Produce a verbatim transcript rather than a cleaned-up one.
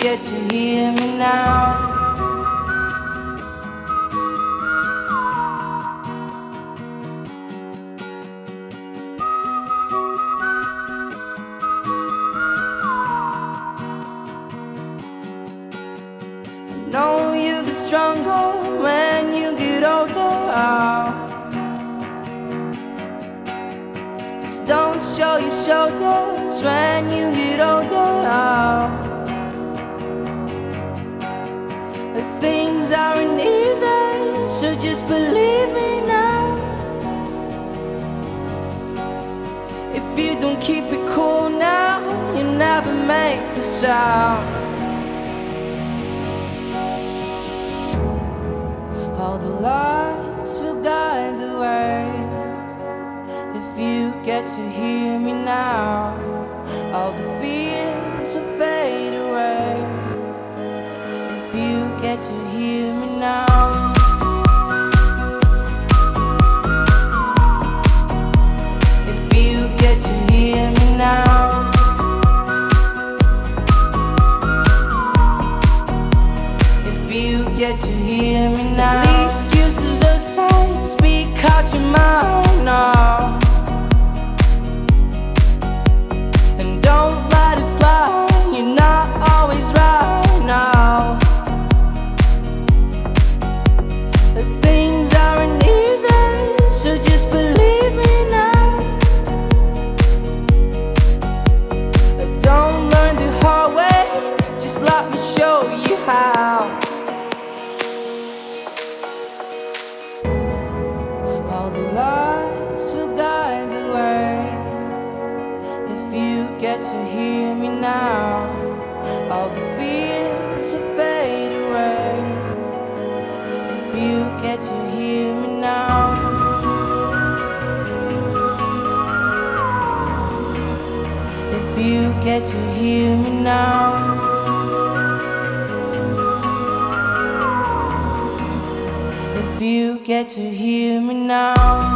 get to hear me now. I know you get stronger when you get older. Just don't show your shoulders when you get older. Things aren't easy, so just believe me now. If you don't keep it cool now, you never make a sound. All the lights will guide the way. If you get to hear me now, all the fears will fade away. If you get to hear me now. If you get to hear me now. If you get to hear me now. The excuses aside, speak out your mind now. And don't let it slide, you're not always right now. The things aren't easy, so just believe me now. Don't learn the hard way, just let me show you how. All the lights will guide the way. If you get to hear me now, all the fears will fade away. If you get to hear me now. If you get to hear me now. If you get to hear me now.